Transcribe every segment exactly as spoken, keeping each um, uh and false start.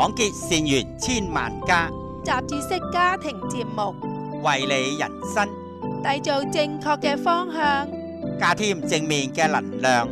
廣結善緣千萬家， 雜誌式家庭節目， 為你人生締造正確嘅方向， 加添正面嘅能量。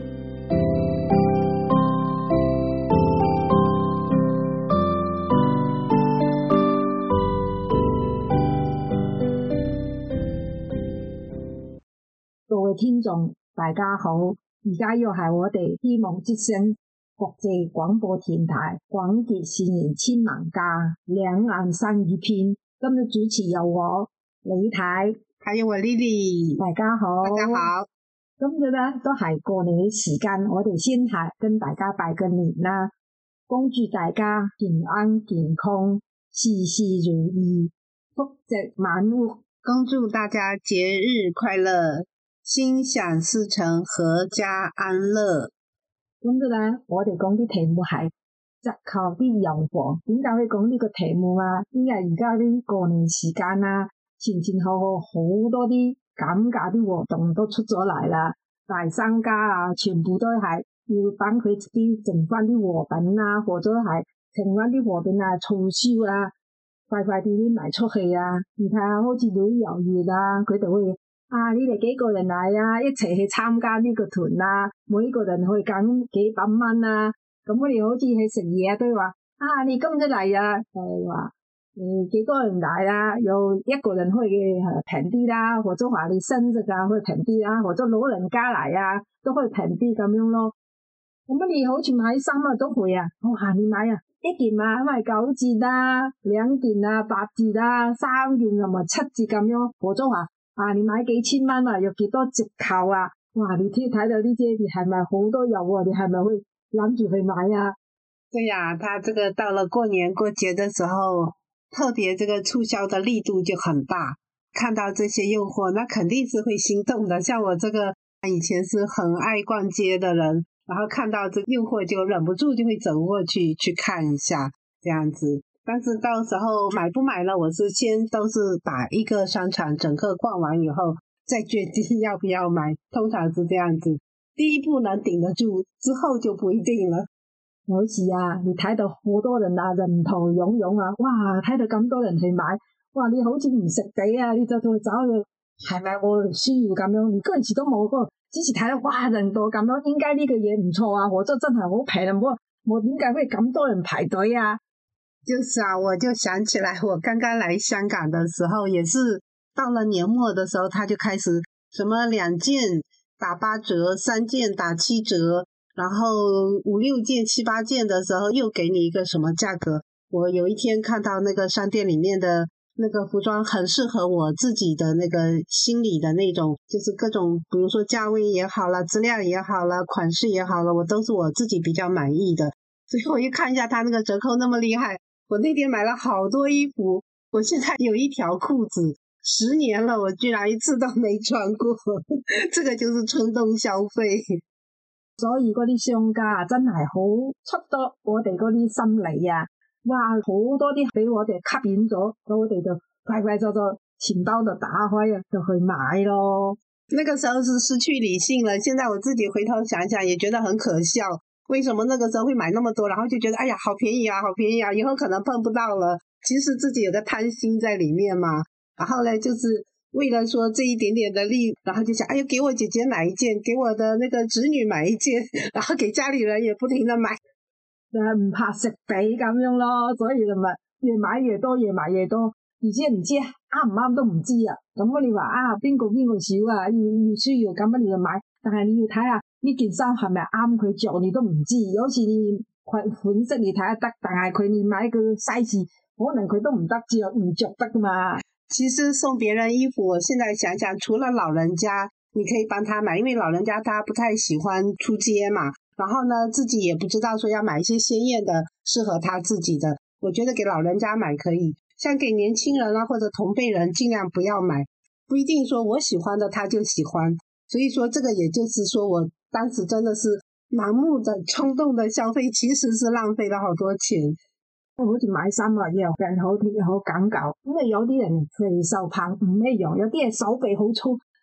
各位聽眾大家好，而家又係我哋希望之聲國際廣播電台廣結善緣千萬家兩岸三語篇，今日主持有我李太， 還有我 Lily， 大家好， 大家好。 今日咧都係過年嘅時間，我哋先係跟大家拜個年啦，恭祝大家平安健康，事事如意，福澤滿屋， 恭祝大家節日快樂，心想事成，闔家安樂。 咁嘅咧，我哋講啲題目係擇求啲遊貨。點解會講呢個題目啊？因為而家啲過年時間啊，前前後後好多啲減價啲活動都出咗嚟啦，大商家啊，全部都係要等佢自己剩翻啲貨品啊，或者係剩翻啲貨品啊促銷啊，快快啲啲賣出去啊。而睇下好似旅遊業啊，佢哋會啊！你哋幾個人嚟啊？一齊去參加呢個團啊！每個人去揀幾百蚊啊！咁我哋好似去食嘢都話啊！你今日嚟啊？誒話誒幾多人嚟啊？有一個人可以平啲啦，或者話你生日啊可以平啲啦，或者老人家嚟啊都可以平啲咁樣咯。咁你好似買衫啊都會啊！我話你買啊一件啊，因為九折啦，兩件啊八折啦，三件同埋七折咁樣，或者話。啊！你買幾千蚊啊？有幾多折扣啊？哇！你睇睇到呢啲，你係咪好多油啊？你係咪會諗住去買啊？ 對呀、啊，他這個到了過年過節的時候，特別這個促銷的力度就很大。看到這些誘惑，那肯定是會心動的。像我這個以前是很愛逛街的人，然後看到這誘惑就忍不住就會走過去去看一下，這樣子。但是到時候買不買呢，我是先都是把一個商場整個逛完以後再決定要不要買，通常是這樣子，第一步能頂得住，之後就不一定了。 有時啊，你睇到好多人啊，人頭湧湧啊，哇，睇到咁多人去買，哇，你好似唔食抵啊，你就去找去，係咪我需要咁樣？你嗰陣時都冇個，只是睇到哇人多咁樣，應該呢個嘢唔錯啊，或者真係好平啊，我我點解會咁多人排隊啊？ 就是啊，我就想起來，我剛剛來香港的時候，也是到了年末的時候，他就開始什麼兩件打八折，三件打七折，然後五六件、七八件的時候又給你一個什麼價格。我有一天看到那個商店裡面的那個服裝很適合我自己的那個心理的那種，就是各種，比如說價位也好了，質量也好了，款式也好了，我都是我自己比較滿意的。所以我一看一下他那個折扣那麼厲害，我那天買了好多衣服，我現在有一條褲子十年了，我居然一次都沒穿過，這個就是衝動消費。 所以嗰啲商家真係好出到我哋嗰啲心理啊，哇，好多啲俾我哋吸引咗，咁我哋就快快就就錢包就打開啊，就去買咯。 那個時候是失去理性了，現在我自己回頭想想也覺得很可笑。為什麼那個時候會買那麼多，然後就覺得哎呀好便宜啊好便宜啊，以後可能碰不到了。其實自己有個貪心在裡面嘛，然後呢就是為了說這一點點的利，然後就想哎呀給我姐姐買一件，給我的那個侄女買一件，然後給家裡人也不停的買， 就係唔怕食俾咁樣咯。所以就咪越買越多，越買越多，而且唔知啱唔啱都唔知啊。咁你話啊邊個邊個少啊，要要需要咁樣你就買，但係你要睇下呢件衫係咪啱佢着，你都唔知。有時你款款式你睇下得，但係佢你買個 size 可能佢都唔得着，唔着得噶嘛。 其實送別人衣服，我現在想想，除了老人家你可以幫他買，因為老人家他不太喜歡出街嘛，然後呢自己也不知道說要買一些鮮豔的適合他自己的，我覺得給老人家買可以，像給年輕人啊或者同輩人盡量不要買，不一定說我喜歡的他就喜歡。所以說這個也就是說我當時真的是盲目的衝動的消費，其實是浪費了好多錢。 好似買衫啊又好好講究，因為有啲人肥瘦胖唔一樣，有啲人手臂好粗，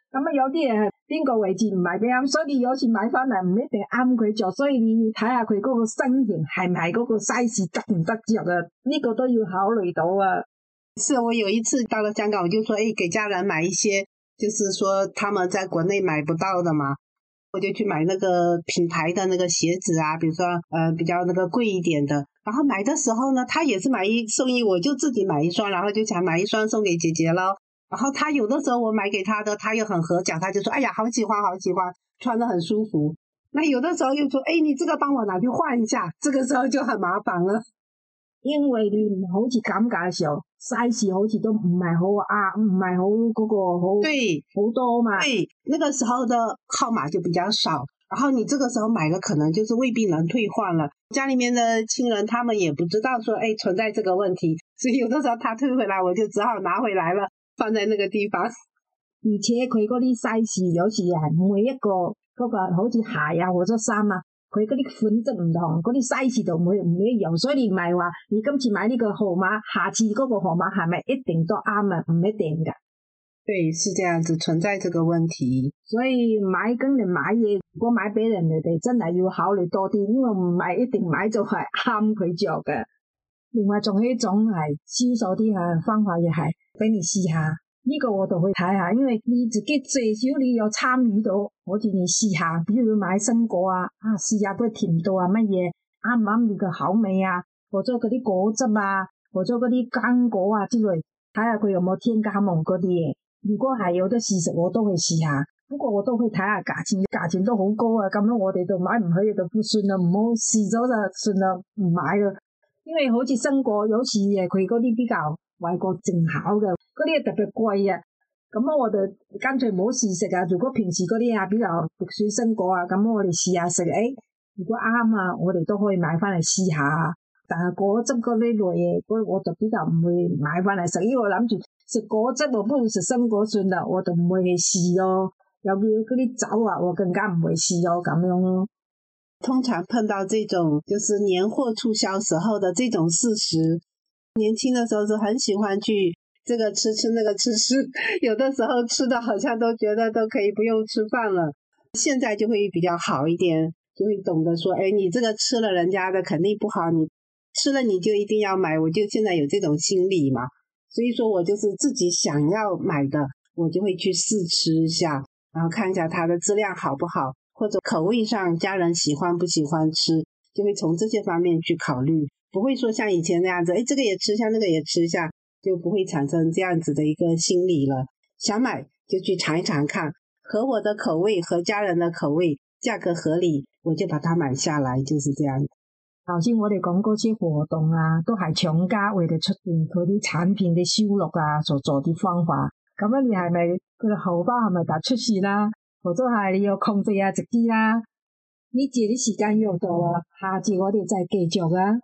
咁啊有啲嘢邊個位置唔係幾啱，所以你有時買翻嚟唔一定啱佢着，所以你要睇下佢嗰個身形係唔係嗰個 size 得唔得着啊？呢、這個都要考慮到啊。 是我有一次到了香港，我就說，誒，給家人買一些，就是說他們在國內買不到的嘛，我就去買那個品牌的那個鞋子啊，比如說，呃，比較那個貴一點的。然後買的時候呢，他也是買一送一，我就自己買一雙，然後就想買一雙送給姐姐咯。然後他有的時候我買給他的，他又很合腳，他就說，哎呀，好喜歡，好喜歡，穿得很舒服。那有的時候又說，誒，你這個幫我拿去換一下，這個時候就很麻煩了。 因為你唔好似減價嘅時候 size 好似都唔係好啊，唔係好嗰個好對好多嘛。 對，那個時候的號碼就比較少，然後你這個時候買了可能就是未必能退換了。家裏面的親人他們也不知道說，哎，存在這個問題，所以有的時候他退回來，我就只好拿回來了，放在那個地方。 而且佢嗰啲 size 有時係每一個嗰個好似鞋啊或者衫啊。佢嗰啲款式唔同，嗰啲 size 就唔會唔一樣，所以你唔係話你今次買呢個號碼，下次嗰個號碼係咪一定都啱啊？唔一定㗎。 對，是這樣子，存在這個問題。 所以買跟人買嘢，如果買俾人哋哋真係要考慮多啲，因為唔係一定買就係啱佢着嘅。另外仲有一種係銷售啲啊方法，亦係俾你試下。呢個我就去睇下，因為你自己最少你有參與到，好似你試下，比如買生果啊，啊試下個甜度啊乜嘢啱唔啱你個口味啊，或者嗰啲果汁啊，或者嗰啲乾果啊之類，睇下佢有冇添加物嗰啲嘢。如果係有得試食，我都去試下。不過我都去睇下價錢，價錢都好高啊，咁樣我哋就買唔起就算啦，唔好試咗就算啦，唔買啦。因為好似生果有時誒，佢嗰啲比較外國進口嘅。嗰啲特別貴啊，咁我哋乾脆唔好試食啊。如果平時嗰啲啊比較毒水生果啊，咁我哋試下食，誒，如果啱啊，我哋都可以買翻嚟試下。但係果汁嗰啲類嘢，我就比較唔會買翻嚟食，因為我諗住食果汁我不如食生果算啦，我就唔會去試咯。尤其嗰啲酒啊，我更加唔會試咯，咁樣咯。 通常碰到這種就是年貨促銷時候的這種事實，年輕的時候是很喜歡去。這個吃吃那個吃吃，有的時候吃的好像都覺得都可以不用吃飯了。現在就會比較好一點，就會懂得說，哎，你這個吃了人家的肯定不好，你吃了你就一定要買。我就現在有這種心理嘛，所以說我就是自己想要買的，我就會去試吃一下，然後看一下它的質量好不好，或者口味上家人喜歡不喜歡吃，就會從這些方面去考慮，不會說像以前那樣子，哎，這個也吃下，那個也吃下。就不會產生這樣子的一個心理了。想買就去嘗一嘗看，合我的口味，和家人的口味，價格合理，我就把它買下來，就是這樣。 頭先我哋講嗰些活動啊，都係廠家為咗出現佢啲產品嘅銷路啊，所做啲方法。咁樣你係咪佢嘅荷包係咪大出事啦？或者係你要控制下自己啦？呢節啲時間用到啦，下次我哋再繼續啊。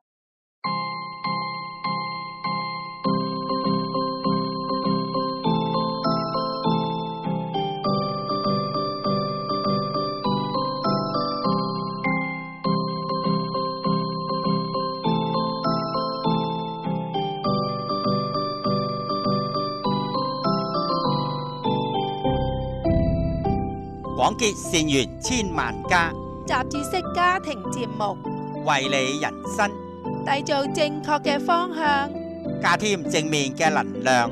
廣結善緣千萬家， 雜誌式家庭節目， 為你人生締造正確嘅方向， 加添正面嘅能量。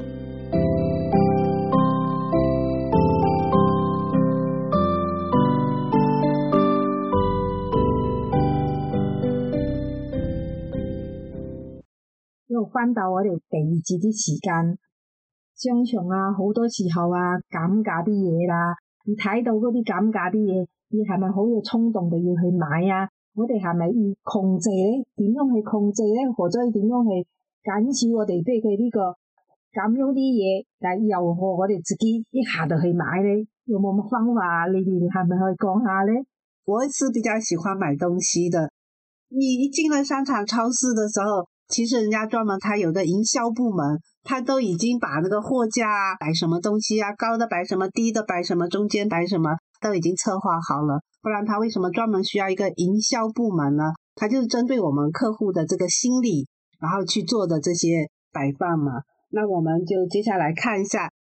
又翻到我哋第二節啲時間，商場啊，好多時候啊減價啲嘢啦。你睇到嗰啲減價啲嘢，你係咪好有衝動地要去買啊？我哋係咪要控制咧？點樣去控制咧？或者點樣去減少我哋對佢呢個咁樣啲嘢，但係又何我哋自己一下就去買咧？有冇乜方法？你哋係咪可以講下咧？ 我是比較喜歡買東西的。你一進了商場超市的時候，其實人家專門他有個營銷部門，他都已經把那個貨架啊，擺什麼東西啊，高的擺什麼，低的擺什麼，中間擺什麼，都已經策劃好了。不然他為什麼專門需要一個營銷部門呢？他就是針對我們客戶的這個心理，然後去做的這些擺放嘛。那我們就接下來看一下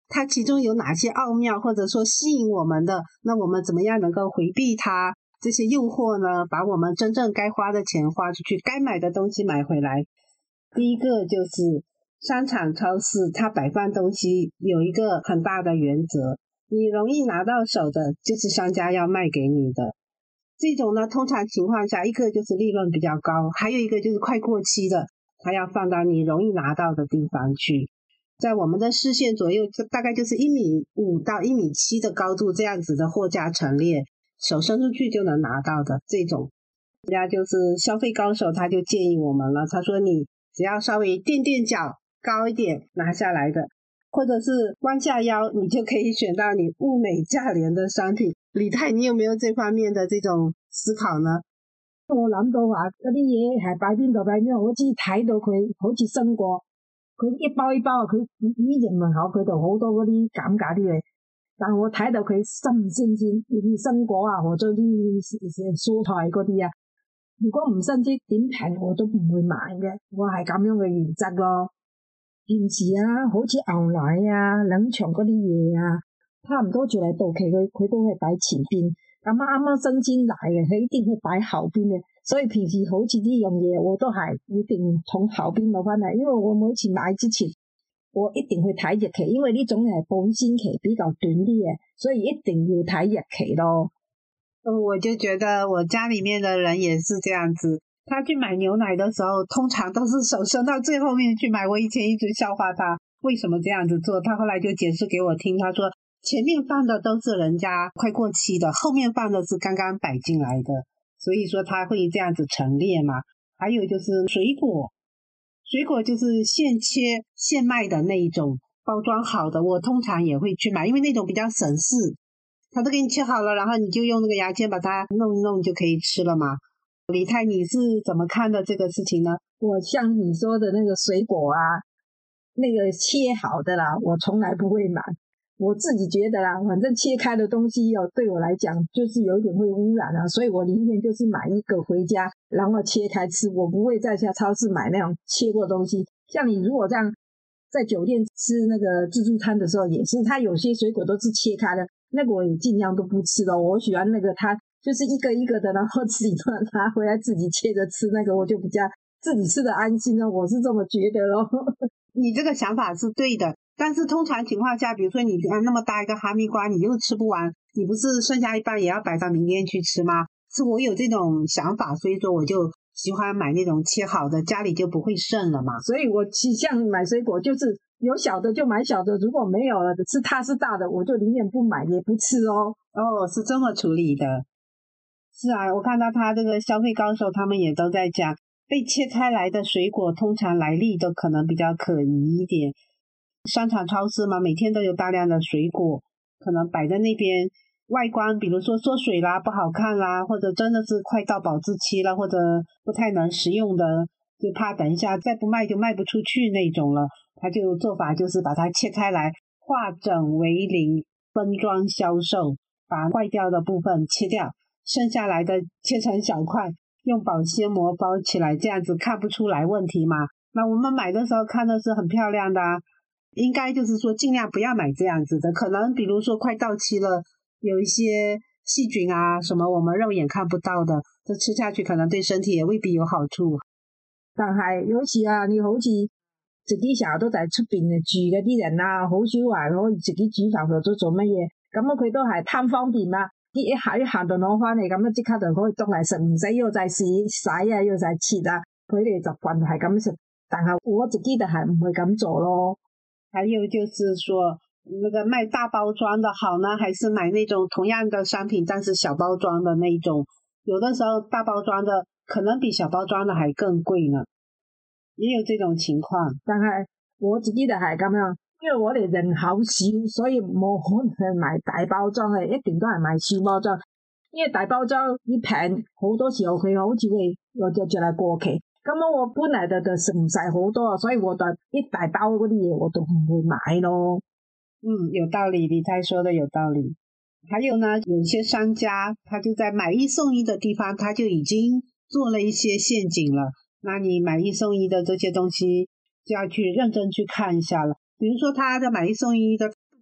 它其中有哪些奥妙，或者说吸引我们的，那我们怎么样能够回避它这些诱惑呢？把我们真正该花的钱花出去，该买的东西买回来。第一个就是商场超市，它摆放东西有一个很大的原则，你容易拿到手的就是商家要卖给你的。这种呢，通常情况下，一个就是利润比较高，还有一个就是快过期的，它要放到你容易拿到的地方去。在我们的视线左右，大概就是一米五到一米七的高度，这样子的货架陈列，手伸出去就能拿到的这种。人家就是消费高手，他就建议我们了，他说你只要稍微垫垫脚高一点拿下来的，或者是弯下腰，你就可以选到你物美价廉的商品。李太，你有没有这方面的这种思考呢？ 我諗到話嗰啲嘢係擺邊度擺邊度，我只睇到佢好似生果，佢一包一包，佢依然門口佢度好多嗰啲減價啲嘢，但我睇到佢新唔新鮮，啲生果啊，或者啲蔬菜嗰啲啊，如果唔新鮮點平我都唔會買嘅，我係咁樣嘅原則咯。現時啊，好似牛奶啊、冷藏嗰啲嘢啊，差唔多就嚟到期，佢佢都係擺前邊。咁啱啱新鮮奶嘅，佢一定係擺後邊嘅，所以平時好似呢樣嘢我都係一定從後邊攞翻嚟，因為我每次買之前我一定去睇日期，因為呢種係保鮮期比較短啲嘅，所以一定要睇日期咯。 我就覺得我家裡面的人也是這樣子，他去買牛奶的時候通常都是手伸到最後面去買，我以前一直笑話他為什麼這樣子做，他後來就解釋給我聽，他說前面放的都是人家快過期的，後面放的是剛剛擺進來的，所以說他會這樣子陳列嘛。還有就是水果，水果就是現切現賣的那一種包裝好的，我通常也會去買，因為那種比較省事，他都給你切好了，然後你就用那個牙籤把它弄一弄就可以吃了嘛。李太，你是怎麼看的這個事情呢？ 我像你說的那個水果啊，那個切好的啦，我從來不會買。我自己覺得啦，反正切開的東西哦，對我來講就是有一點會污染啊，所以我寧願就是買一個回家，然後切開吃，我不會在家超市買那種切過東西。像你如果這樣在酒店吃那個自助餐的時候，也是，它有些水果都是切開的，那個我也盡量都不吃了。我喜歡那個它就是一個一個的，然後自己拿回來自己切着吃，那個我就比較自己吃的安心了，我是這麼覺得咯。 你這個想法是對的。但是通常情況下，比如說你那麼大一個哈密瓜你又吃不完，你不是剩下一半也要擺到明天去吃嗎？是我有這種想法，所以說我就喜歡買那種切好的，家裡就不會剩了嘛。 所以我像買水果就是有小的就買小的，如果沒有了是它是大的，我就寧願不買也不吃哦。 哦，是這麼處理的。是啊，我看到他這個消費高手他們也都在講，被切開來的水果通常來歷都可能比較可疑一點。商場超市嘛，每天都有大量的水果，可能擺在那邊，外觀比如說縮水啦，不好看啦，或者真的是快到保質期了，或者不太能食用的，就怕等一下再不賣就賣不出去那種了。他就做法就是把它切開來，化整為零，分裝銷售，把壞掉的部分切掉，剩下來的切成小塊，用保鮮膜包起來，這樣子看不出來問題嘛。那我們買的時候看的是很漂亮的啊，應該就是說盡量不要買這樣子的，可能比如說快到期了，有一些細菌啊什麼我們肉眼看不到的，這吃下去可能對身體也未必有好處。 但係有時啊，你好似自己成日都在出邊住嗰啲人啊，好少話可以自己煮飯或者做乜嘢，咁啊佢都係貪方便嘛，啲一下一下就攞翻嚟，咁啊即刻就可以當嚟食，唔使要再洗洗啊，要再切啊，佢哋習慣係咁食，但係我自己就係唔會咁做咯。 還有就是說那個賣大包裝的好呢，還是買那種同樣的商品但是小包裝的那種，有的時候大包裝的可能比小包裝的還更貴呢，也有這種情況。 但係我自己就係咁樣，因為我哋人口少，所以冇可能去買大包裝嘅，一定都係買小包裝，因為大包裝一平，好多時候佢好似會又就就嚟過期。咁我本來就就食唔晒好多，所以我就一大包嗰啲嘢我都唔會買咯。 嗯，有道理，李太說的有道理。還有呢，有些商家他就在買一送一的地方，他就已經做了一些陷阱了。那你買一送一的這些東西就要去認真去看一下了。比如說他的買一送一的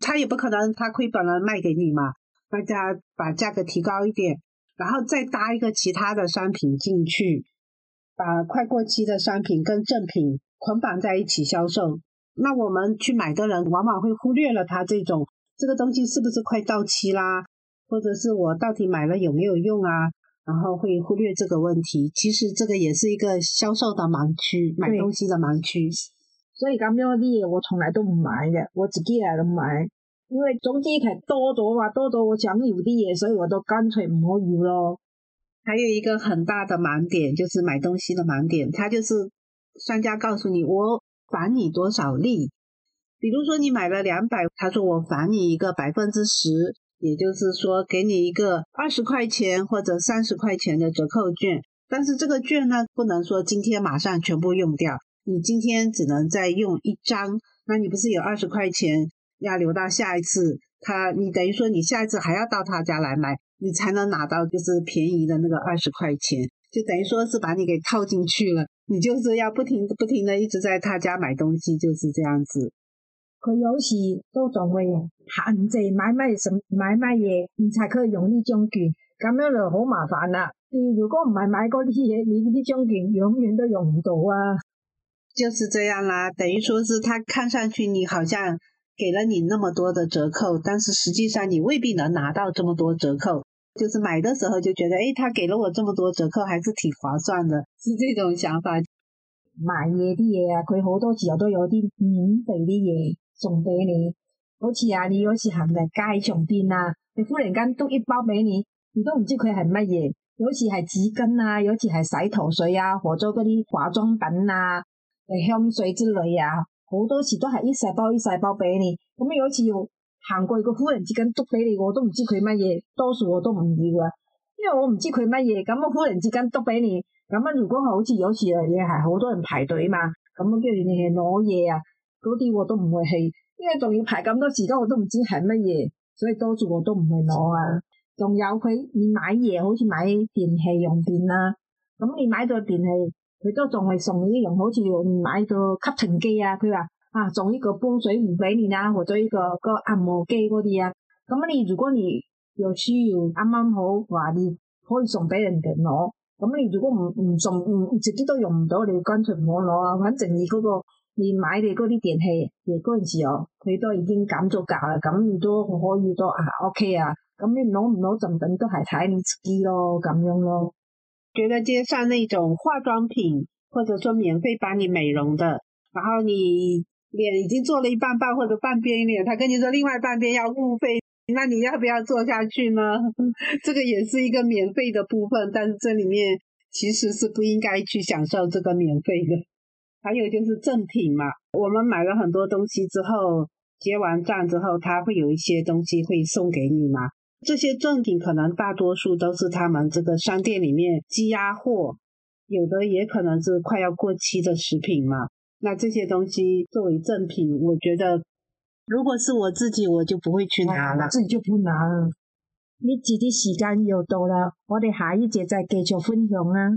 他也不可能他亏本了卖给你嘛，大家把价格提高一点，然后再搭一个其他的商品进去，把快过期的商品跟正品捆绑在一起销售。那我们去买的人往往会忽略了它这种这个东西是不是快到期啦，或者是我到底买了有没有用啊，然后会忽略这个问题。其实这个也是一个销售的盲区，买东西的盲区。 所以咁樣啲嘢我從來都唔買嘅，我自己嚟都唔買，因為總之係多咗話多咗我想要啲嘢，所以我都乾脆唔好要咯。 還有一個很大的盲點，就是買東西的盲點，它就是商家告訴你我返你多少利，比如說你買了兩百，他說我返你一個百分之十，也就是說給你一個二十塊錢或者三十塊錢的折扣券，但是這個券呢不能說今天馬上全部用掉，你今天只能再用一張，那你不是有二十塊錢要留到下一次，他你等於說你下一次還要到他家來買，你才能拿到就是便宜的那個二十塊錢，就等於說是把你給套進去了，你就是要不停不停的一直在他家買東西，就是這樣子。 佢有時都仲會限制買乜買乜嘢，你才可以用呢張券，咁樣就好麻煩啦。你如果唔係買嗰啲嘢，你呢張券永遠都用唔到啊。 就是這樣啦，等於說是他看上去你好像給了你那麼多的折扣，但是實際上你未必能拿到這麼多折扣，就是買的時候就覺得誒，他給了我這麼多折扣還是挺划算的，是這種想法。 買嘢啲嘢啊，佢好多時候都有啲免費啲嘢送俾你，好似啊你有時行喺街上邊啊，你忽然間篤一包俾你，你都唔知佢係乜嘢，有時係紙巾啊，有時係洗頭水啊，或者嗰啲化妝品啊香水之類啊，好多時都係一細包一細包俾你，咁有次行過個忽然之間篤俾你，我都唔知佢乜嘢，多數我都唔要啊，因為我唔知佢乜嘢，咁我忽然之間篤俾你，咁如果好似有時嘢係好多人排隊嘛，咁跟住你係攞嘢啊，嗰啲我都唔會去，因為仲要排咁多時間我都唔知係乜嘢，所以多數我都唔會攞啊。仲有佢你買嘢好似買電器用電啦，咁你買到電器佢都仲係送呢樣，好似買個吸塵機啊，佢話啊送呢個煲水壺俾你啦，或者呢個個按摩機嗰啲啊，咁你如果你有需要啱啱好話你可以送俾人哋攞，咁你如果唔唔送唔自己都用唔到，你乾脆唔好攞啊，反正你嗰個你買嘅嗰啲電器嘅嗰陣時候佢都已經減咗價啦，咁你都可以都啊 OK 啊，咁你攞唔攞就等都係睇你自己咯，咁樣咯。 覺得街上那種化妝品或者說免費幫你美容的，然後你臉已經做了一半半或者半邊臉，他跟你說另外半邊要付費，那你要不要做下去呢？這個也是一個免費的部分，但是這裡面其實是不應該去享受這個免費的。還有就是贈品嘛，我們買了很多東西之後，結完賬之後他會有一些東西會送給你嘛，這些贈品可能大多數都是他們這個商店裡面積壓貨，有的也可能是快要過期的食品嘛。那這些東西作為贈品，我覺得如果是我自己，我就不會去拿了。 自己就不拿了。呢節啲時間又到啦，我哋下一節再繼續分享啦。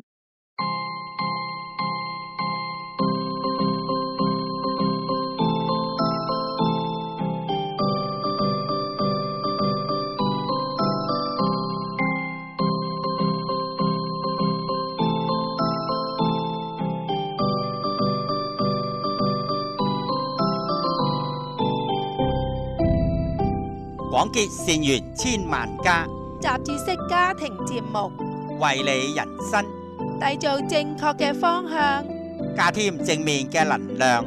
廣結善緣千萬家， 雜誌式家庭節目， 為你人生締造正確嘅方向， 加添正面嘅能量。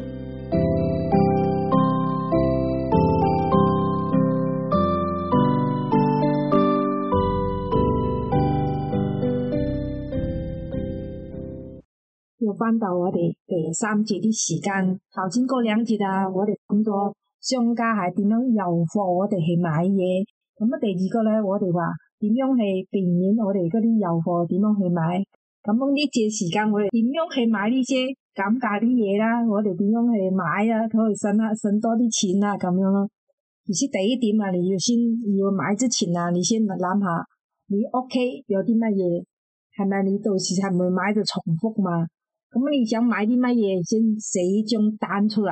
又返到我哋第三節啲時間，頭先嗰兩節啊，我哋講咗商家係點樣誘惑我哋去買嘢，咁啊第二個咧，我哋話點樣去避免我哋嗰啲誘惑點樣去買，咁呢節時間我哋點樣去買呢些減價啲嘢啦，我哋點樣去買啊，可以省下省多啲錢啊咁樣咯。而且第一點啊，你要先要買之前啊，你先諗下你屋企有啲乜嘢，係咪你到時係唔會買就重複嘛？咁你想買啲乜嘢，先寫張單出嚟，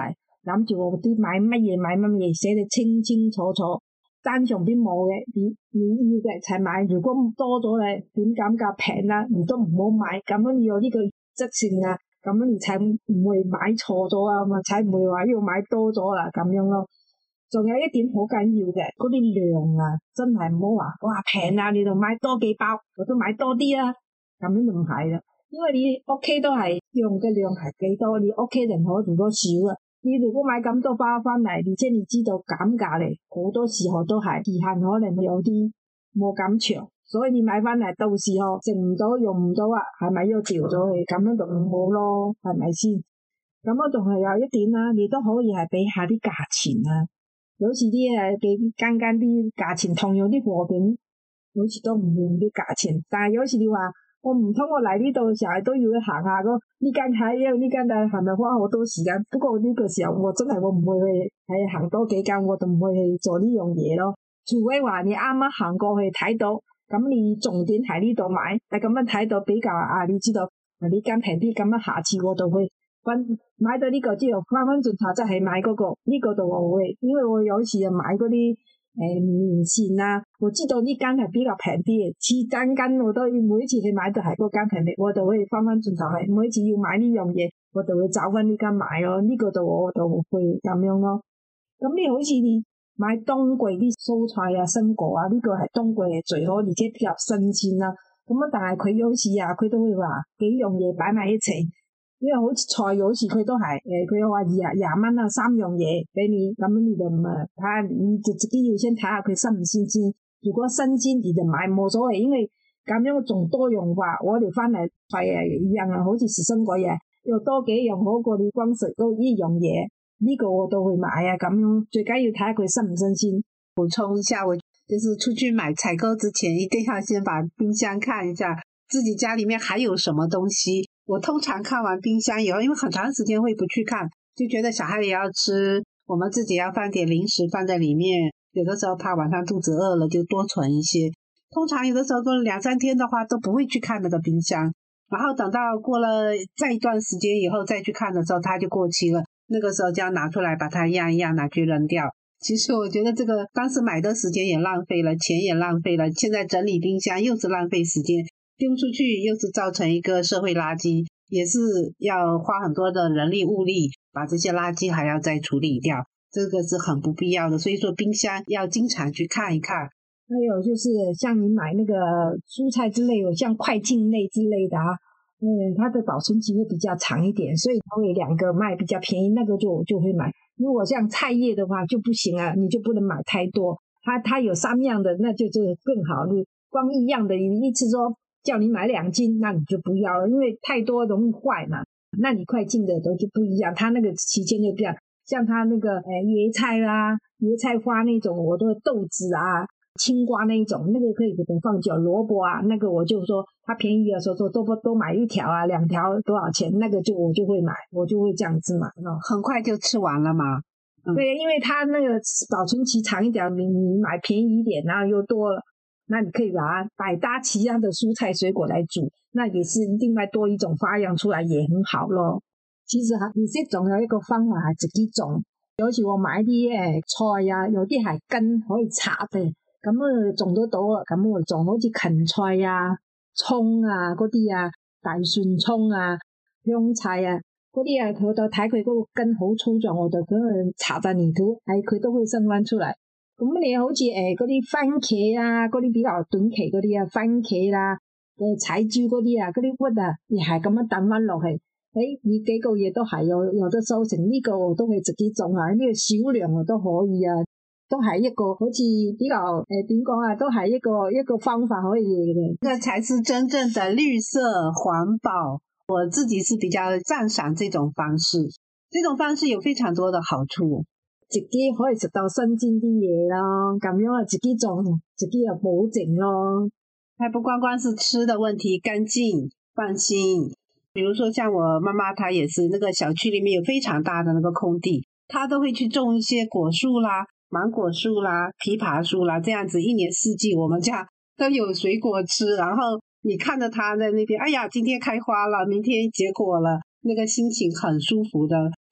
諗住我啲買乜嘢買乜嘢，寫得清清楚楚。單上邊冇嘅，你你要嘅才買。如果多咗咧，點減價平啦，你都唔好買。咁樣要有呢個質性啊，咁樣你才唔會買錯咗啊，嘛才唔會話要買多咗啦咁樣咯。仲有一點好緊要嘅，嗰啲量啊，真係唔好話哇平啊，你就買多幾包，我都買多啲啊，咁樣就唔係啦。因為你屋企都係用嘅量係幾多，你屋企人口如果少啊。你如果買咁多包翻嚟，而且你知道減價嚟，好多時候都係時限可能有啲冇咁長，所以你買翻嚟到時候食唔到用唔到啊，係咪要掉咗去？咁樣就唔好咯，係咪先？咁我仲係有一點啦，你都可以係比下啲價錢啊，有時啲誒俾間間啲價錢同樣啲貨品，好似都唔用啲價錢，但係有時你話。我唔通我嚟呢度成日都要去行下咯，呢間睇，因為呢間係咪花好多時間？不過呢個時候我真係我唔會去係行多幾間，我就唔會去做呢樣嘢咯。除非話你啱啱行過去睇到，咁你重點喺呢度買，但咁樣睇到比較啊，你知道呢間平啲，咁樣下次我就會分買到呢個之後翻翻轉頭即係買嗰個呢個度我會，因為我有時啊買嗰啲。誒，麵線啊，我知道呢間係比較平啲嘅，次間間我都每一次去買都係嗰間平啲，我就可以翻翻轉頭係每一次要買呢樣嘢，我就會找翻呢間買咯，呢、這個就我就會咁樣咯。咁你好似你買冬季啲蔬菜啊、生果啊，呢、這個係冬季係最好，而且比較新鮮啦。咁啊，但係佢好似啊，佢都會話幾樣嘢擺埋一齊。因為好似菜好似佢都係誒，佢又話廿廿蚊啊，三樣嘢俾你，咁你就唔係睇下，你就自己要先睇下佢新唔新鮮。如果新鮮你就買冇所謂，因為咁樣仲多樣化。我哋翻嚟係誒一樣啊，好似是生果嘢，又多幾樣好過你光食都呢樣嘢。呢、這個我都會買啊，咁樣最緊要睇下佢新唔新鮮。 補充一下，我就是出去買採購之前，一定要先把冰箱看一下，自己家裏面還有什麼東西。我通常看完冰箱以後，因為很長時間會不去看，就覺得小孩也要吃，我們自己要放點零食放在裏面，有的時候怕晚上肚子餓了就多存一些。通常有的時候過兩三天的話都不會去看那個冰箱，然後等到過了再一段時間以後再去看的時候它就過期了，那個時候就要拿出來把它一樣一樣拿去扔掉。其實我覺得這個當時買的時間也浪費了，錢也浪費了，現在整理冰箱又是浪費時間，丟出去又是造成一個社會垃圾，也是要花很多的人力物力把這些垃圾還要再處理掉，這個是很不必要的。所以說冰箱要經常去看一看。 還有就是像你買那個蔬菜之類，有像快進類之類的啊，嗯，它的保存期會比較長一點，所以它會兩個賣比較便宜，那個就就會買。如果像菜葉的話就不行啊，你就不能買太多，它它有三樣的那就就更好，你光一樣的你一次說叫你買兩斤，那你就不要了，因為太多容易壞嘛。那你快進的都就不一樣，它那個期間就比較像它那個誒椰菜啦、椰菜花那種，我都豆子啊、青瓜那一種，那個可以給它放久。蘿蔔啊，那個我就說它便宜的時候說多不多買一條啊、兩條多少錢，那個就我就會買，我就會這樣子買咯。 很快就吃完了嘛。嗯、 對，因為它那個保存期長一點，你你買便宜一點，然後又多了。那你可以把它百搭其他的蔬菜水果來煮，那也是另外多一種花樣出來也很好咯。其實而且仲有一個方法係自己種，有時我買啲誒菜啊，有啲係根可以插嘅，咁啊種得到啊，咁我種好似芹菜啊、蔥啊嗰啲啊、大蒜蔥啊、香菜啊嗰啲啊，我就睇佢嗰個根好粗壯，我就咁樣插在泥土，係佢都會生翻出嚟。咁你好似誒嗰啲番茄啊，嗰啲比較短期嗰啲啊，番茄啦、啊，誒彩椒嗰啲啊，嗰啲核啊，你係咁樣抌翻落去，誒你幾個月都係有有得收成，呢、這個我都會自己種啊，呢、這個少量我都可以啊，都係一個好似比較誒點講啊，都係一個一個方法可以嘅。 這才是真正的綠色環保，我自己是比較讚賞這種方式，這種方式有非常多的好處。 自己可以食到新鮮啲嘢咯，咁樣啊自己種，自己又保證咯。 還不光光是吃的問題，乾淨放心。比如說像我媽媽，她也是那個小區裡面有非常大的那個空地，她都會去種一些果樹啦、芒果樹啦、枇杷樹啦，這樣子一年四季我們家都有水果吃。然後你看着它在那邊，哎呀，今天開花了，明天結果了，那個心情很舒服的。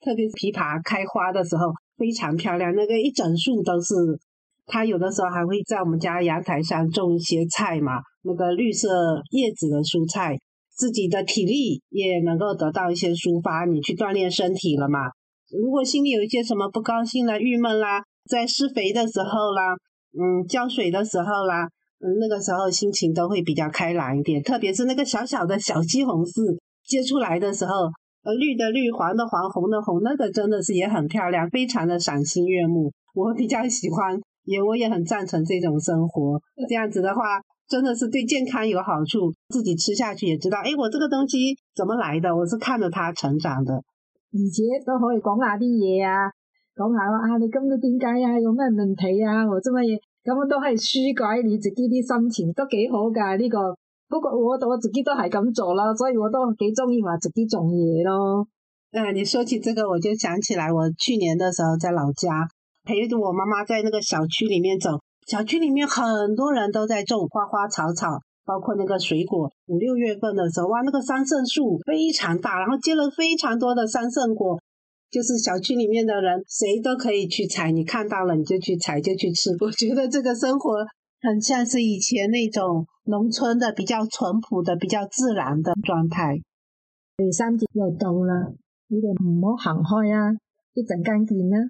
特别是枇杷开花的时候非常漂亮，那个一整束都是。他有的时候还会在我们家阳台上种一些菜嘛，那个绿色叶子的蔬菜，自己的体力也能够得到一些抒发，你去锻炼身体了嘛。如果心里有一些什么不高兴啦、郁闷啦，在施肥的时候啦，嗯，浇水的时候啦，嗯，那个时候心情都会比较开朗一点，特别是那个小小的小西红柿结出来的时候，呃，绿的绿，黄的黄，红的红，那个真的是也很漂亮，非常的赏心悦目，我比较喜欢。也我也很赞成这种生活，这样子的话真的是对健康有好处，自己吃下去也知道，诶，我这个东西怎么来的，我是看着它成長的。 而且都可以講下啲嘢啊，講下啊你今日點解啊，有咩問題啊，或者乜嘢，咁都係紓解你自己啲心情，都幾好㗎呢、這個。不過我我自己都係咁做啦，所以我都幾中意話自己種嘢咯。 嗯，你說起這個我就想起來，我去年的時候在老家陪着我媽媽在那個小區裡面走，小區裡面很多人都在種花花草草，包括那個水果。五六月份的時候，哇，那個桑葚樹非常大，然後結了非常多的桑葚果，就是小區裡面的人誰都可以去採，你看到了你就去採就去吃。我覺得這個生活很像是以前那種農村的比較淳樸的比較自然的狀態。 第三節又到啦，你哋唔好行開啊，一陣間見啦。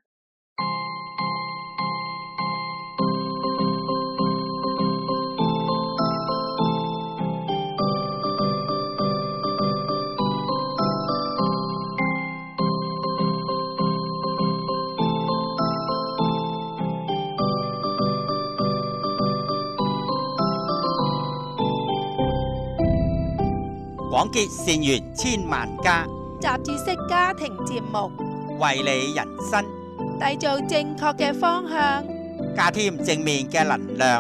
廣結善緣千萬家， 雜誌式家庭節目， 為你人生締造正確嘅方向， 加添正面嘅能量。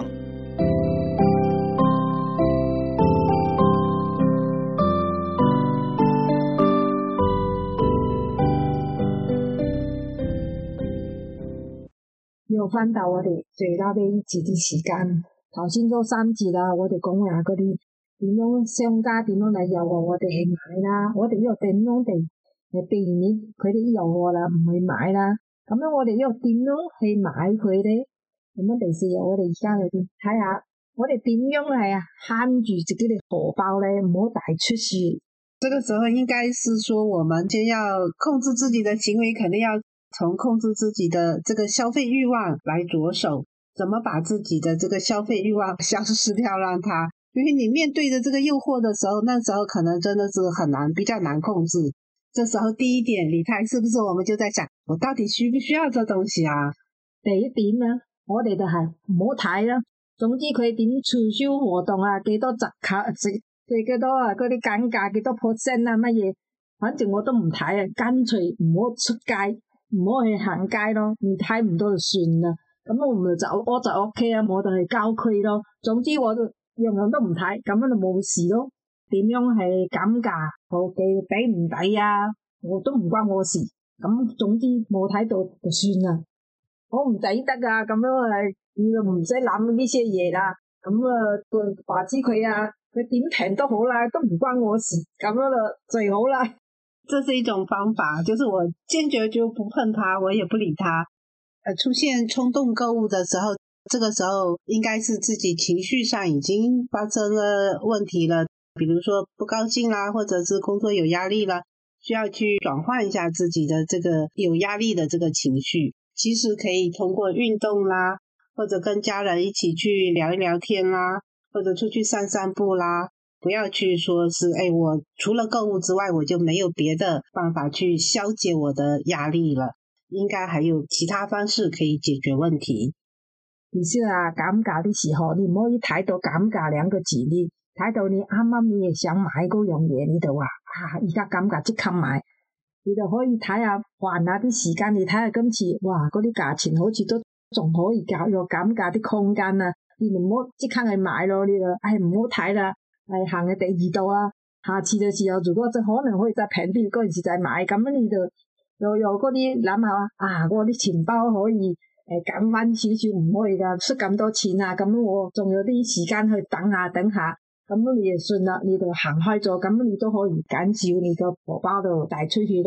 又翻到我哋最後尾一節嘅時間，頭先嗰三節啦，我哋講下嗰啲點樣商家點樣嚟誘惑我哋去買啦，我哋要點樣地嚟避免佢哋誘惑啦，唔去買啦。咁樣我哋要點樣去買佢哋？咁樣第四日我哋而家嚟睇下，我哋點樣係啊慳住自己嘅荷包咧，唔好大出事。 這個時候應該是說，我們先要控制自己的行為，肯定要從控制自己的這個消費慾望來着手，怎麼把自己的這個消費慾望消失掉，讓它。因為你面對着這個誘惑的時候，那時候可能真的是很難，比較難控制。這時候第一點，理財是不是我們就在想，我到底需不需要這東西啊？ 第一點啊，我哋就係唔好睇啦。總之佢點促銷活動啊，幾多折扣，幾幾多啊，嗰啲減價幾多 percent 啊，乜嘢，反正我都唔睇啊，乾脆唔好出街，唔好去行街咯，你睇唔到就算啦。咁我咪就我就 OK 啊，我就係郊區咯。總之我就樣樣都唔睇，咁樣就冇事咯。點樣係減價，我嘅抵唔抵啊？我都唔關我事。咁總之冇睇到就算啦。我唔抵得啊，咁樣係你就唔使諗呢些嘢啦。咁啊，話知佢啊，佢點平都好啦，都唔關我事，咁樣就最好啦。 這是一種方法，就是我堅決就不碰它，我也不理它。呃，出現衝動購物的時候，這個時候應該是自己情緒上已經發生了問題了，比如說不高興啦，或者是工作有壓力啦，需要去轉換一下自己的這個有壓力的這個情緒。其實可以通過運動啦，或者跟家人一起去聊一聊天啦，或者出去散散步啦，不要去說是，哎，我除了購物之外，我就沒有別的辦法去消解我的壓力了。應該還有其他方式可以解決問題。 而且啊，減價的時候，你唔可以睇到減價兩個字，你睇到你啱啱你想買嗰樣嘢，你就話啊，而家減價即刻買，你就可以睇下還下啲時間，你睇下今次哇嗰啲價錢好似都仲可以減有減價啲空間啊，你唔好即刻去買咯，你就唉唔好睇啦，係行去第二度啊，下次嘅時候如果就可能可以再平啲，嗰陣時再買，咁你就又又嗰啲諗下啊，我啲錢包可以。誒，減翻少少唔可以噶，出咁多錢啊，咁我仲有啲時間去等下等下，咁你就算啦，你就行開咗，咁你都可以減少你個荷包度帶出去咯。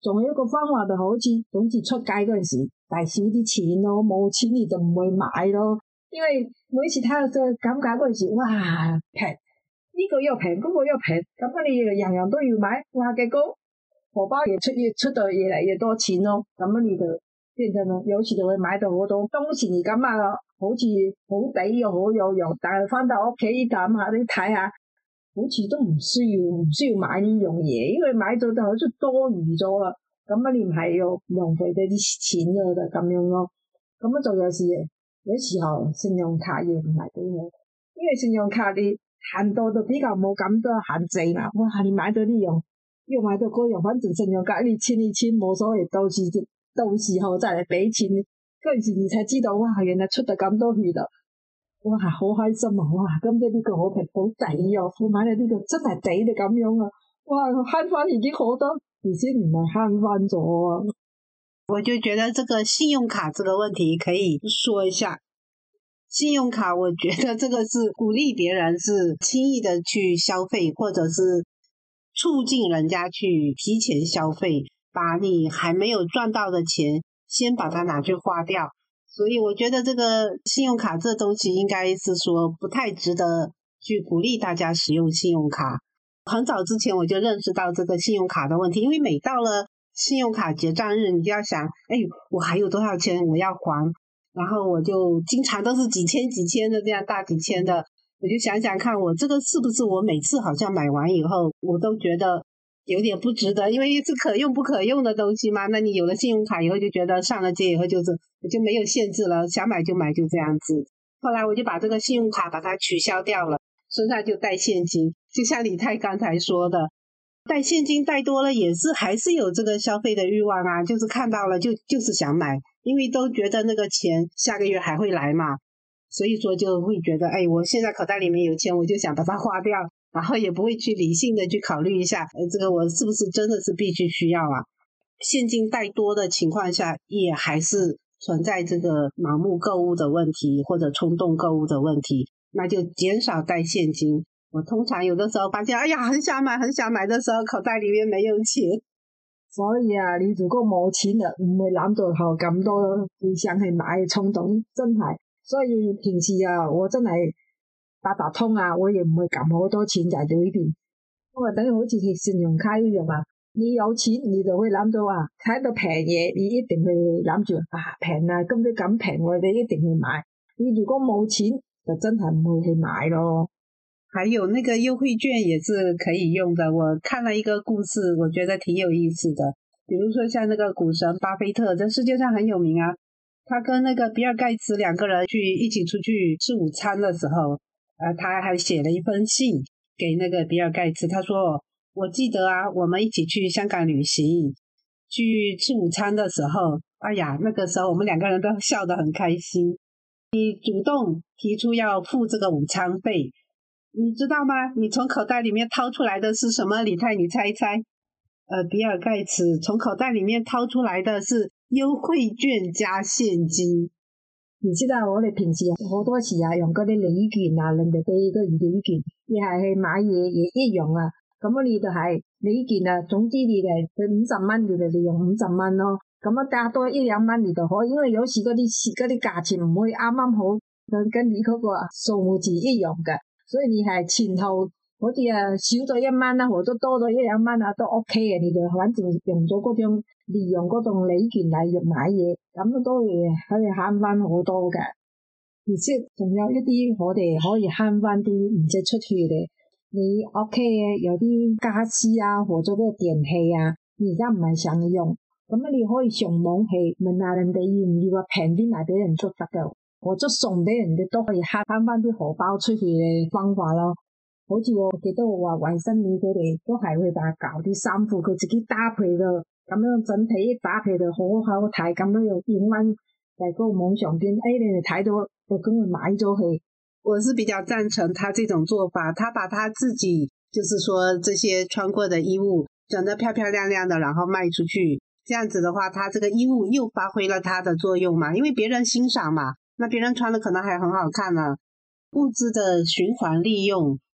仲有一個方法就好似總之出街嗰陣時帶少啲錢咯，冇錢你就唔會買咯。因為每次睇到個減價嗰陣時，哇平，呢、這個又平，嗰、那個又平，咁你樣樣都要買，哇結果荷包也出越出到越嚟越多錢咯，咁你就變成有時就會買到好多。當時咁啊，好似好抵又好有用，但係翻到屋企諗下你睇下。好似都唔需要唔需要買呢樣嘢，因為買到就好似多餘咗啦。咁啊，你唔係要浪費啲錢咯，就咁樣咯。咁啊，仲有時有時候信用卡也唔係幾好，因為信用卡你限度就比較冇咁多限制嘛。哇，你買到呢樣，又買到嗰樣，反正信用卡你簽一簽冇所謂，到時到時候再嚟俾錢，嗰陣時你才知道哇，原來出咗咁多血啊！哇，好開心啊！哇，咁即係呢個好平好抵啊！我買咗呢個真係抵到咁樣啊！哇，慳翻已經好多，而且唔係慳翻咗啊！ 我就覺得這個信用卡這個問題可以說一下。信用卡，我覺得這個是鼓勵別人是輕易的去消費，或者是促進人家去提前消費，把你還沒有賺到的錢先把它拿去花掉。所以我覺得這個信用卡這東西應該是說不太值得去鼓勵大家使用信用卡。很早之前我就認識到這個信用卡的問題，因為每到了信用卡結賬日，你就要想，哎，我還有多少錢我要還，然後我就經常都是幾千幾千的這樣大幾千的，我就想想看我這個是不是我每次好像買完以後我都覺得有點不值得，因為是可用不可用的東西嘛。那你有了信用卡以後就覺得上了街以後就是就沒有限制了，想買就買，就這樣子。後來我就把這個信用卡把它取消掉了，身上就帶現金。就像李太剛才說的，帶現金帶多了也是還是有這個消費的慾望啊，就是看到了就就是想買，因為都覺得那個錢下個月還會來嘛，所以說就會覺得，哎，我現在口袋裡面有錢，我就想把它花掉。然後也不會去理性的去考慮一下，呃，這個我是不是真的是必須需要啊？現金帶多的情況下，也還是存在這個盲目購物的問題，或者衝動購物的問題，那就減少帶現金。我通常有的時候發現，哎呀，很想買，很想買的時候，口袋裡面沒有錢。 所以啊，你如果冇錢啊，唔會諗到後咁多會想去買嘅衝動，真係。所以平時啊，我真係。八達通啊，我也唔會撳好多錢在裏邊，因為等於好似信用卡一樣啊。你有錢你就會諗到啊，睇到平嘢你一定會諗住啊平啊，咁都咁平我哋一定去買。你如果冇錢就真係唔會去買咯。 還有那個優惠券也是可以用的，我看了一個故事，我覺得挺有意思的。比如說像那個股神巴菲特，在世界上很有名啊，他跟那個比爾蓋茨兩個人去一起出去吃午餐的時候，呃，他還寫了一封信給那個比爾蓋茨，他說，我記得啊，我們一起去香港旅行，去吃午餐的時候，哎呀，那個時候我們兩個人都笑得很開心。你主動提出要付這個午餐費，你知道嗎？你從口袋裡面掏出來的是什麼？李太，你猜一猜。呃，比爾蓋茨從口袋裡面掏出來的是優惠券加現金。 唔知道我哋平時好多時啊用嗰啲禮券啊，人哋俾嗰啲禮券，你係去買嘢嘢一樣啊。咁你就係禮券啊，總之你哋佢五十蚊，你哋利用五十蚊咯。咁啊加多一兩蚊你就可以，因為有時嗰啲嗰啲價錢唔會啱啱好跟你嗰個數目字一樣嘅，所以你係前後好似啊少咗一蚊啦，或者多咗一兩蚊啊都 OK 嘅，你就反正用咗嗰種利用嗰種禮券嚟買嘢，咁都可以可以慳翻好多嘅。而且仲有一啲我哋可以慳翻啲唔使出去嘅，你 OK 嘅有啲家私啊或者嗰個電器啊，你而家唔係想用，咁你可以上網去問下人哋要唔要啊，平啲賣俾人都得嘅，或者送俾人哋都可以慳翻翻啲荷包出去嘅方法咯。好似我記得我話衛生棉佢哋都係會把搞啲衫褲佢自己搭配嘅，咁樣整體搭配就好好睇，咁樣又影翻在個網上邊，哎你哋睇到就咁去買咗去。 我是比較贊成他這種做法，他把他自己就是說這些穿過的衣物整得漂漂亮亮的，然後賣出去，這樣子的話他這個衣物又發揮了它的作用嘛，因為別人欣賞嘛，那別人穿的可能還很好看呢。物資的循環利用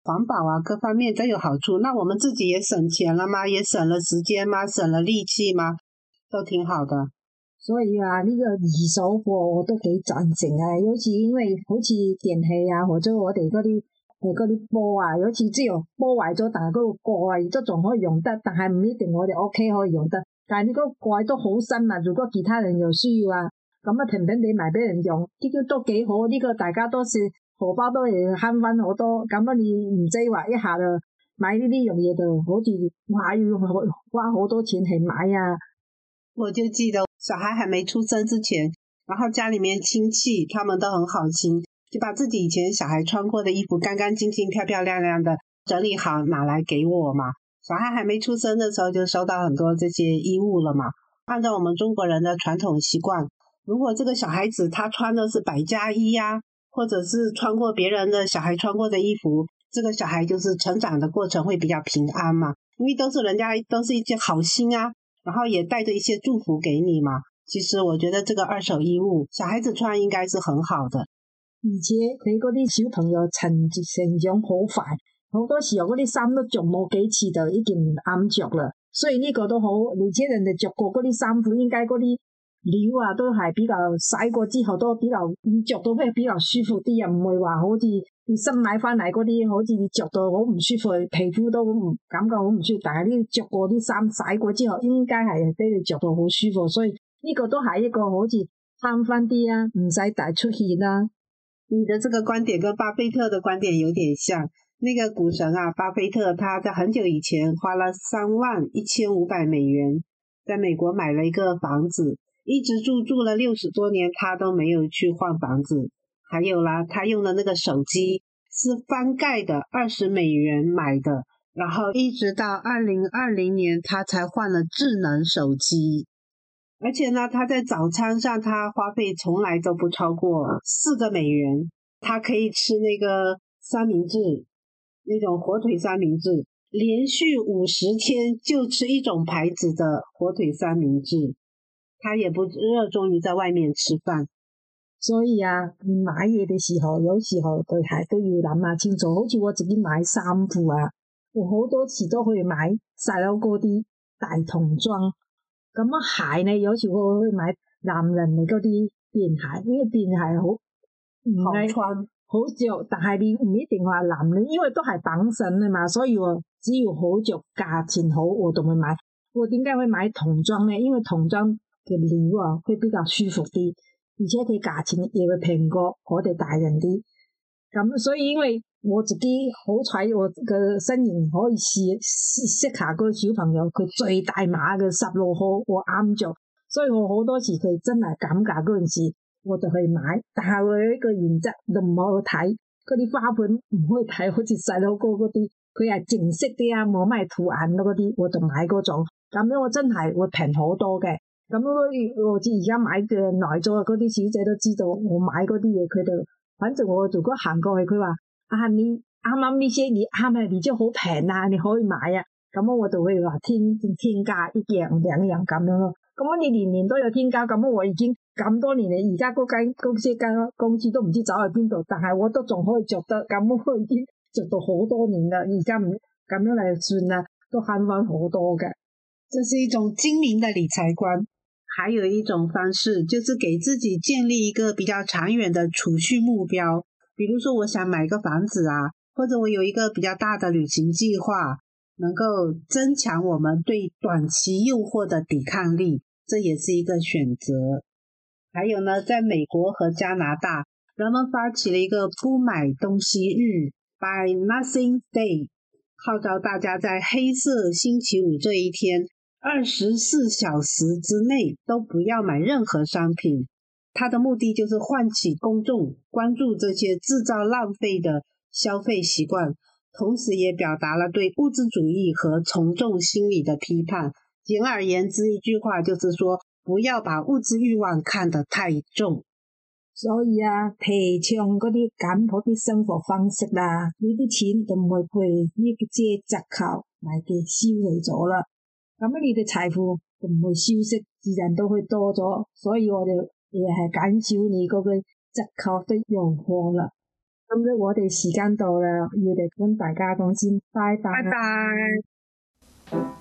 环保啊，各方面都有好处。那我们自己也省钱了吗？也省了时间吗？省了力气吗？都挺好的。 所以啊，呢、這個二手貨我都幾贊成啊。有時因為好似電器啊，或者我哋嗰啲誒嗰啲波啊，有時之後波壞咗，但係嗰個蓋啊，亦都仲可以用得，但係唔一定我哋屋企可以用得。但係呢個蓋都好新啊，如果其他人有需要啊，咁啊平平地賣俾人用，呢、這個都幾好。呢、這個大家都是荷包都係慳翻好多。咁啊，你唔使話一下就買呢啲樣嘢就好似話要花好多錢去買啊。 我就記得小孩還沒出生之前，然後家裡面親戚他們都很好心，就把自己以前小孩穿過的衣服乾乾淨淨漂漂亮亮的整理好拿來給我嘛。小孩還沒出生的時候就收到很多這些衣物了嘛。按照我們中國人的傳統習慣，如果這個小孩子他穿的是百家衣呀、啊，或者是穿過別人的小孩穿過的衣服，這個小孩就是成長的過程會比較平安嘛，因為都是人家都是一件好心啊，然後也帶着一些祝福給你嘛。其實我覺得這個二手衣物小孩子穿應該是很好的。 而且佢嗰啲小朋友成成長好快，好多時候嗰啲衫都着冇幾次就已經唔啱着啦。所以呢個都好，而且人哋着過嗰啲衫褲，應該嗰啲料啊都係比較洗過之後都比較着到咩比較舒服啲，又唔會話好似你新買翻嚟嗰啲，好似你着到好唔舒服，皮膚都唔感覺好唔舒服。但係呢着過啲衫洗過之後，應該係俾你着到好舒服。所以呢個都係一個好似慳翻啲啊，唔使大出血啦。 你的這個觀點跟巴菲特的觀點有點像。那個股神啊，巴菲特他在很久以前花了三萬一千五百美元在美國買了一個房子，一直住住了六十多年，他都沒有去換房子。還有啦，他用的那個手機是翻蓋的，二十美元買的，然後一直到二零二零年他才換了智能手機。而且呢，他在早餐上他花費從來都不超過四個美元，他可以吃那個三明治，那種火腿三明治，連續五十天就吃一種牌子的火腿三明治，他也不熱衷於在外面吃飯。 所以啊，買嘢嘅時候，有時候對鞋都要諗下清楚。好似我自己買衫褲啊，我好多次都去買細佬哥啲大童裝。咁啊鞋呢，有時我會買男人嘅嗰啲便鞋，因為便鞋好唔係好穿。 好着，但係你唔一定話男人，因為都係綁身啊嘛，所以我只要好着，價錢好，我就會買。我點解會買童裝呢？因為童裝嘅料啊，會比較舒服啲，而且佢價錢亦會平過我哋大人啲。咁所以因為我自己好彩，我嘅身形可以試試下個小朋友佢最大碼嘅十六號，我啱着，所以我好多時佢真係減價嗰陣時，我就去買。但係我有一個原則，就唔好去睇嗰啲花盆，唔可以睇好似細佬哥嗰啲，佢係淨色啲啊，冇咩圖案嗰啲，我就買嗰種。咁樣我真係會平好多嘅。咁我似而家買嘅耐咗嗰啲小姐都知道我買嗰啲嘢，佢就反正我如果行過去，佢話啊你啱啱呢些你啱啊，你就好平啊，你可以買啊。咁我就會話添添加一樣兩樣咁樣咯。咁你年年都有添加，咁我已經咁多年嚟，而家嗰間公司間公司都唔知走去邊度，但係我都仲可以着得，咁我已經着到好多年啦。而家唔咁樣嚟算啦，都慳翻好多嘅。 這是一種精明的理財觀。還有一種方式，就是給自己建立一個比較長遠的儲蓄目標。比如說，我想買個房子啊，或者我有一個比較大的旅行計劃，能夠增強我們對短期誘惑的抵抗力，這也是一個選擇。還有呢，在美國和加拿大，人們發起了一個不買東西日 Buy Nothing Day， 號召大家在黑色星期五這一天二十四小時之內都不要買任何商品。它的目的就是喚起公眾關注這些製造浪費的消費習慣，同時也表達了對物質主義和從眾心理的批判。簡而言之，一句話就是說，不要把物質慾望看得太重。 所以啊，提倡嗰啲簡樸啲生活方式啦，呢啲錢就唔會被呢個借折扣嚟嘅消費咗啦。咁你哋財富就唔會消失，自然都會多咗。所以我哋也係減少你嗰個折扣的誘惑啦。 咁咧，我哋時間到啦，要嚟跟大家講先，拜拜。 拜拜。